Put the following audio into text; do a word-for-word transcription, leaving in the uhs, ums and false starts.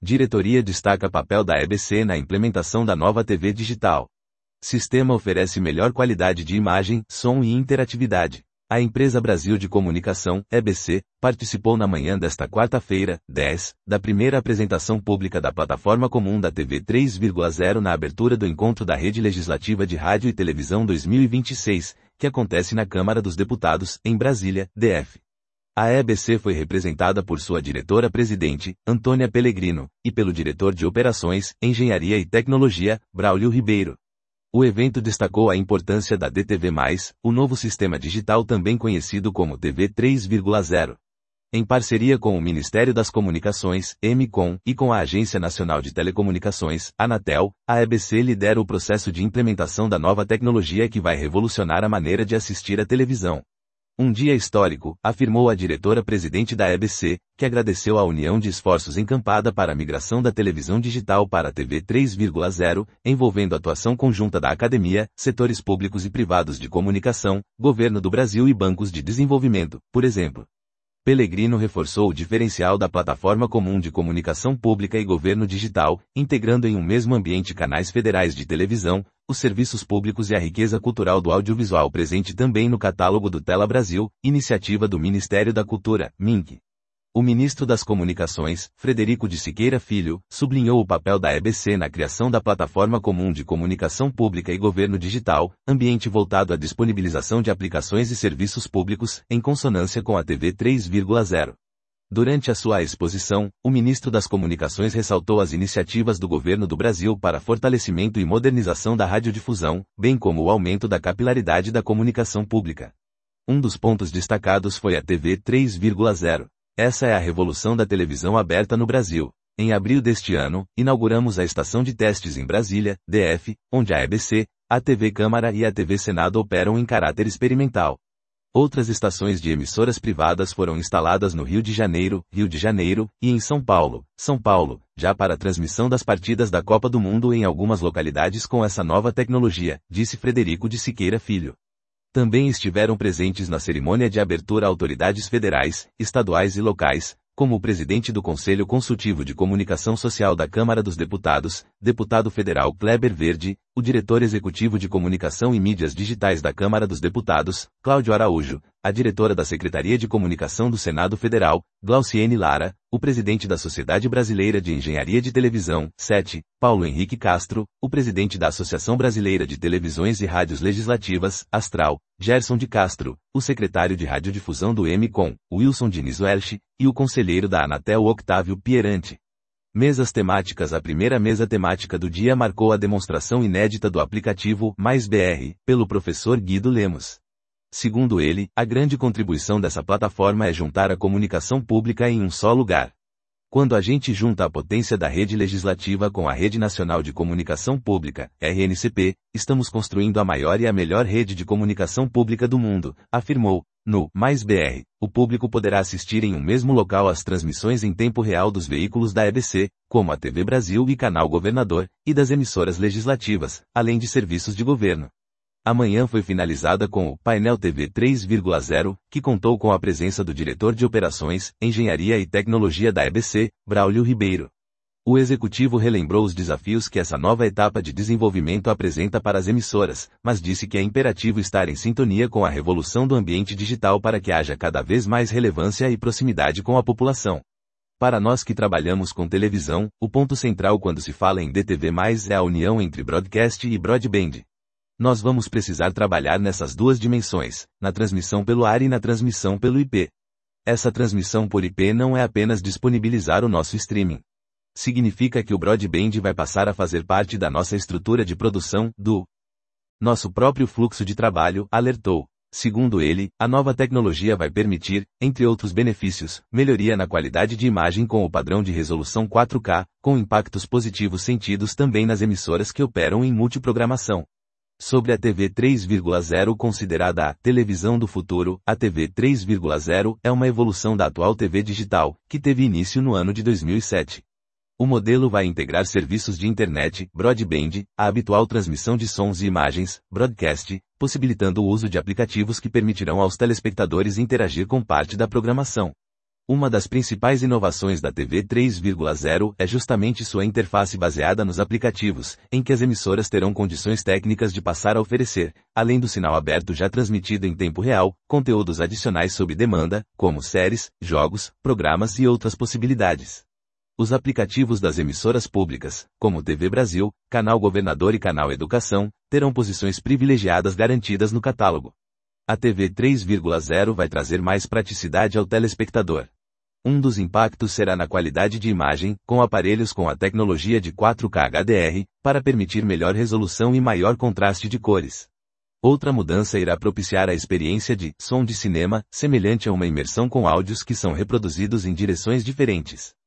Diretoria destaca papel da E B C na implementação da nova T V digital. Sistema oferece melhor qualidade de imagem, som e interatividade. A Empresa Brasil de Comunicação, E B C, participou na manhã desta quarta-feira, dez, da primeira apresentação pública da plataforma comum da T V três ponto zero na abertura do encontro da Rede Legislativa de Rádio e Televisão dois mil e vinte e seis, que acontece na Câmara dos Deputados, em Brasília, D F. A E B C foi representada por sua diretora-presidente, Antônia Pellegrino, e pelo diretor de Operações, Engenharia e Tecnologia, Braulio Ribeiro. O evento destacou a importância da D T V mais, o novo sistema digital também conhecido como T V três ponto zero. Em parceria com o Ministério das Comunicações, EMCOM, e com a Agência Nacional de Telecomunicações, Anatel, a E B C lidera o processo de implementação da nova tecnologia que vai revolucionar a maneira de assistir à televisão. Um dia histórico, afirmou a diretora-presidente da E B C, que agradeceu a união de esforços encampada para a migração da televisão digital para a T V três ponto zero, envolvendo atuação conjunta da academia, setores públicos e privados de comunicação, governo do Brasil e bancos de desenvolvimento, por exemplo. Pellegrino reforçou o diferencial da plataforma comum de comunicação pública e governo digital, integrando em um mesmo ambiente canais federais de televisão, os serviços públicos e a riqueza cultural do audiovisual presente também no catálogo do Tela Brasil, iniciativa do Ministério da Cultura, M I N C. O ministro das Comunicações, Frederico de Siqueira Filho, sublinhou o papel da E B C na criação da plataforma comum de comunicação pública e governo digital, ambiente voltado à disponibilização de aplicações e serviços públicos, em consonância com a T V três ponto zero. Durante a sua exposição, o ministro das Comunicações ressaltou as iniciativas do governo do Brasil para fortalecimento e modernização da radiodifusão, bem como o aumento da capilaridade da comunicação pública. Um dos pontos destacados foi a T V três ponto zero. Essa é a revolução da televisão aberta no Brasil. Em abril deste ano, inauguramos a estação de testes em Brasília, D F, onde a E B C, a T V Câmara e a T V Senado operam em caráter experimental. Outras estações de emissoras privadas foram instaladas no Rio de Janeiro, Rio de Janeiro, e em São Paulo, São Paulo, já para a transmissão das partidas da Copa do Mundo em algumas localidades com essa nova tecnologia, disse Frederico de Siqueira Filho. Também estiveram presentes na cerimônia de abertura autoridades federais, estaduais e locais, como o presidente do Conselho Consultivo de Comunicação Social da Câmara dos Deputados, deputado federal Kleber Verde, o diretor executivo de Comunicação e Mídias Digitais da Câmara dos Deputados, Cláudio Araújo, a diretora da Secretaria de Comunicação do Senado Federal, Glauciene Lara, o presidente da Sociedade Brasileira de Engenharia de Televisão, S E T, Paulo Henrique Castro, o presidente da Associação Brasileira de Televisões e Rádios Legislativas, Astral, Gerson de Castro, o secretário de Radiodifusão do EMCOM, Wilson Diniz Welch, e o conselheiro da Anatel Octávio Pieranti. Mesas temáticas. A primeira mesa temática do dia marcou a demonstração inédita do aplicativo Mais B R, pelo professor Guido Lemos. Segundo ele, a grande contribuição dessa plataforma é juntar a comunicação pública em um só lugar. Quando a gente junta a potência da rede legislativa com a Rede Nacional de Comunicação Pública, R N C P, estamos construindo a maior e a melhor rede de comunicação pública do mundo, afirmou. No Mais B R, o público poderá assistir em um mesmo local às transmissões em tempo real dos veículos da E B C, como a T V Brasil e Canal Governador, e das emissoras legislativas, além de serviços de governo. A manhã foi finalizada com o painel T V três ponto zero, que contou com a presença do diretor de Operações, Engenharia e Tecnologia da E B C, Braulio Ribeiro. O executivo relembrou os desafios que essa nova etapa de desenvolvimento apresenta para as emissoras, mas disse que é imperativo estar em sintonia com a revolução do ambiente digital para que haja cada vez mais relevância e proximidade com a população. Para nós que trabalhamos com televisão, o ponto central quando se fala em D T V mais, é a união entre broadcast e broadband. Nós vamos precisar trabalhar nessas duas dimensões, na transmissão pelo ar e na transmissão pelo I P. Essa transmissão por I P não é apenas disponibilizar o nosso streaming. Significa que o broadband vai passar a fazer parte da nossa estrutura de produção, do nosso próprio fluxo de trabalho, alertou. Segundo ele, a nova tecnologia vai permitir, entre outros benefícios, melhoria na qualidade de imagem com o padrão de resolução quatro K, com impactos positivos sentidos também nas emissoras que operam em multiprogramação. Sobre a T V três ponto zero, considerada a televisão do futuro, a T V três ponto zero é uma evolução da atual T V digital, que teve início no ano de dois mil e sete. O modelo vai integrar serviços de internet, broadband, a habitual transmissão de sons e imagens, broadcast, possibilitando o uso de aplicativos que permitirão aos telespectadores interagir com parte da programação. Uma das principais inovações da T V três ponto zero é justamente sua interface baseada nos aplicativos, em que as emissoras terão condições técnicas de passar a oferecer, além do sinal aberto já transmitido em tempo real, conteúdos adicionais sob demanda, como séries, jogos, programas e outras possibilidades. Os aplicativos das emissoras públicas, como T V Brasil, Canal Governador e Canal Educação, terão posições privilegiadas garantidas no catálogo. A T V três ponto zero vai trazer mais praticidade ao telespectador. Um dos impactos será na qualidade de imagem, com aparelhos com a tecnologia de quatro K H D R, para permitir melhor resolução e maior contraste de cores. Outra mudança irá propiciar a experiência de som de cinema, semelhante a uma imersão com áudios que são reproduzidos em direções diferentes.